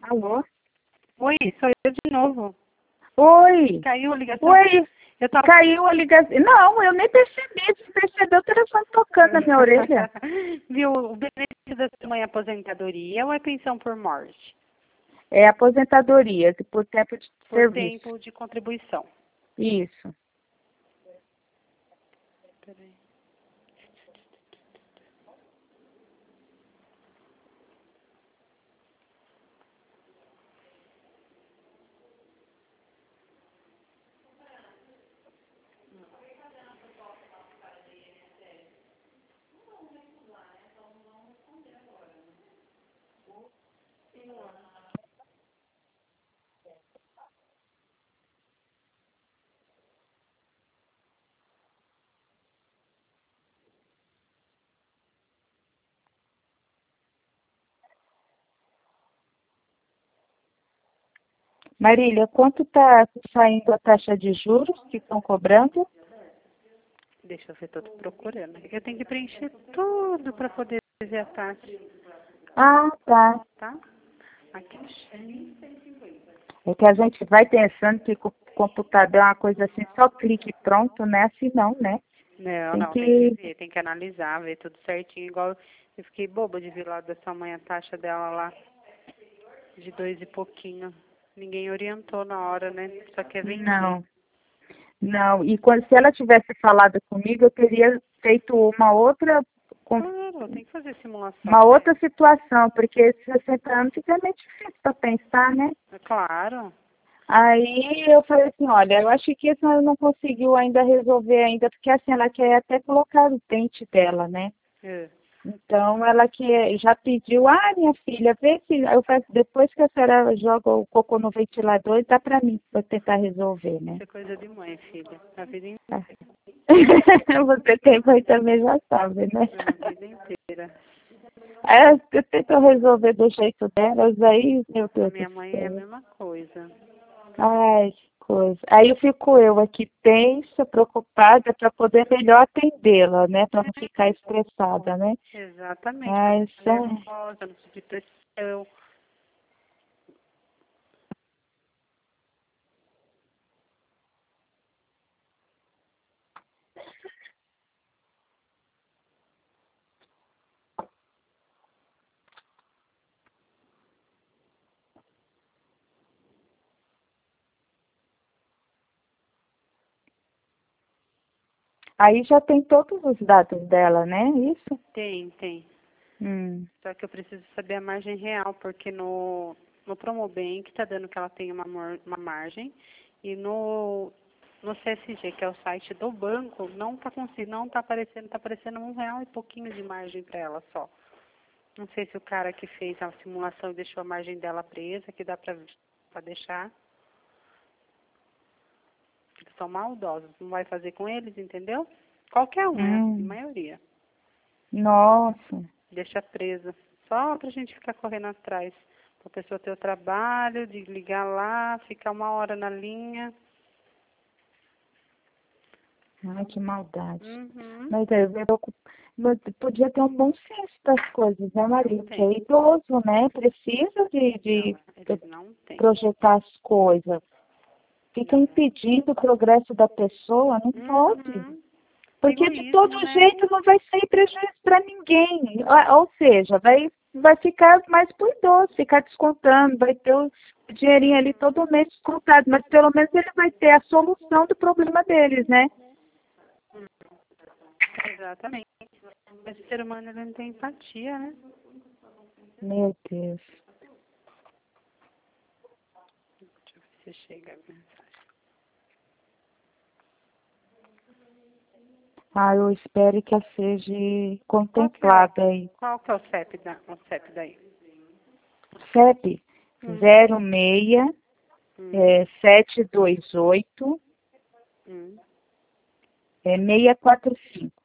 Alô? Oi, sou eu de novo. Oi! Caiu a ligação? Oi! Eu tava... Caiu a ligação. Não, eu nem percebi. Você percebeu o telefone tocando na minha orelha? Viu, o benefício da sua mãe é aposentadoria ou é pensão por morte? É aposentadoria, por tempo de Por serviço. tempo de contribuição. Isso. Peraí. Marília, quanto está saindo a taxa de juros que estão cobrando? Deixa eu ver, tô procurando. Eu tenho que preencher tudo para poder ver a taxa, Ah, tá. tá? Aqui. É que a gente vai pensando que o computador é uma coisa assim, só clique e pronto, né? Assim não, né? Não, Tem não, tem que que... ver, tem que analisar, ver tudo certinho. Igual eu fiquei boba de ver lá da sua mãe a taxa dela lá, de 2 e pouquinho. Ninguém orientou na hora, né? Só quer vender. Não, não. E quando, se ela tivesse falado comigo, eu teria feito Claro, tem que fazer uma simulação, né? outra situação, porque 60 anos fica meio difícil para pensar, né? É claro. Aí eu falei assim, olha, eu acho que isso ela não conseguiu ainda resolver ainda, porque assim, ela quer até colocar o dente dela, né? É. Então ela que já pediu, minha filha, vê se eu faço, depois que a senhora joga o cocô no ventilador, dá para mim para tentar resolver, né? Isso é coisa de mãe, filha. A vida Tá. inteira. Você tem mãe também já sabe, né? A vida inteira. É, eu tento resolver do jeito delas, aí, meu A Deus do minha mãe é a céu. mesma coisa. Ai, que coisa. Aí fico eu aqui tensa, preocupada para poder melhor atendê-la, né? Para não ficar estressada, né? Exatamente, pra Mas, não ficar nervosa, não subir pressão. aí já tem todos os dados dela, né? Isso? Tem. Hum. Só que eu preciso saber a margem real, porque no Promobank tá dando que ela tem uma margem e no CSG, que é o site do banco, não tá conseguindo, não tá aparecendo R$ 1 e pouquinho de margem para ela só. Não sei se o cara que fez a simulação e deixou a margem dela presa, que dá para deixar. Eles são maldosos, não vai fazer com eles, entendeu? Qualquer um, é assim, Hum. maioria. Nossa. Deixa presa. Só pra gente ficar correndo atrás. Pra pessoa ter o trabalho de ligar lá, ficar 1 hora na linha. Ai, que maldade. Uhum. Mas podia ter um bom senso das coisas, né, Não Maria? Que tem. é idoso, né? Precisa de Não, eles não têm. projetar as coisas. Fica Não. impedindo o progresso da pessoa, não pode. Uhum. Porque de todo Egoísmo, né? jeito não vai sair prejuízo para ninguém. Ou seja, vai ficar mais pro idoso, ficar descontando, vai ter o dinheirinho ali todo mês descontado, mas pelo menos ele vai ter a solução do problema deles, né? Exatamente. Mas o ser humano ele não tem empatia, né? Meu Deus. Deixa eu ver se chega a mensagem. Eu espero que ela seja Qual que é o, contemplada aí. qual que é o CEP daí? CEP Hum, 06 hum, 728 hum. 645.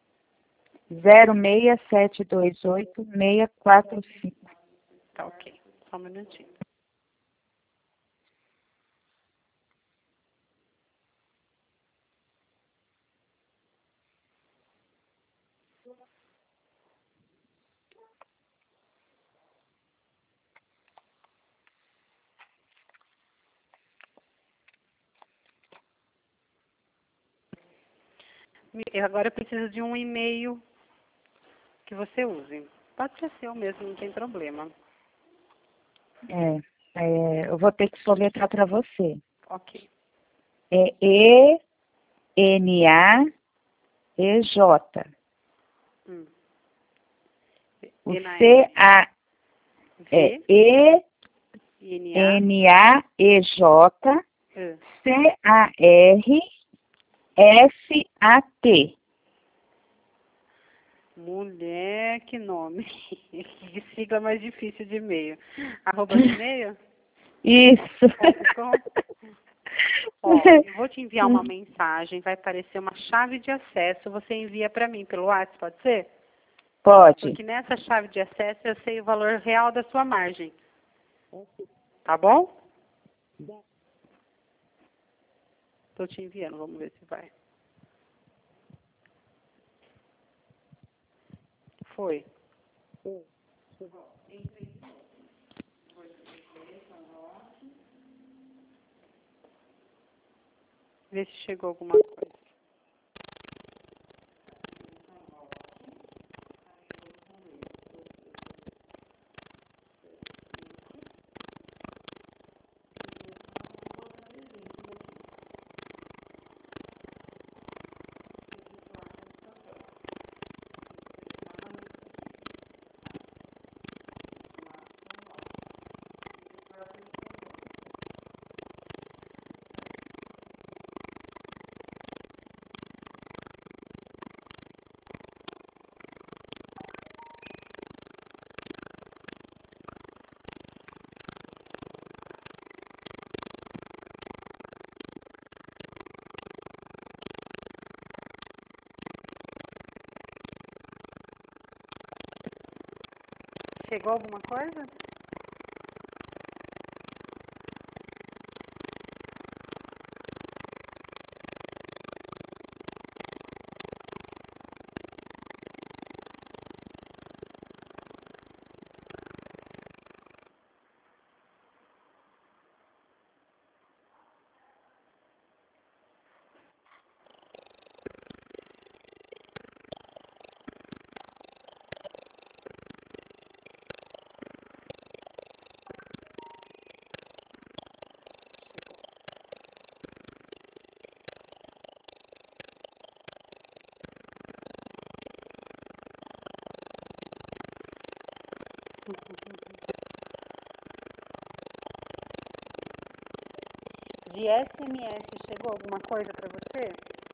06728 645. Tá ok. Só um minutinho. Agora eu preciso de um e-mail que você use. Pode ser seu mesmo, não tem problema. Eu vou ter que soletrar para você. Ok. É E-N-A-E-J. O C-A é E-N-A-E-J C-A-R-S-A-T. Mulher, que nome. Que sigla mais difícil de e-mail. @gmail? Isso. .com? Ó, eu vou te enviar uma mensagem, vai aparecer uma chave de acesso, você envia para mim pelo WhatsApp, pode ser? Pode. Porque nessa chave de acesso eu sei o valor real da sua margem. Tá bom? Estou te enviando, vamos ver se vai. Foi. Vê se chegou alguma coisa. Chegou alguma coisa? De SMS chegou alguma coisa para você?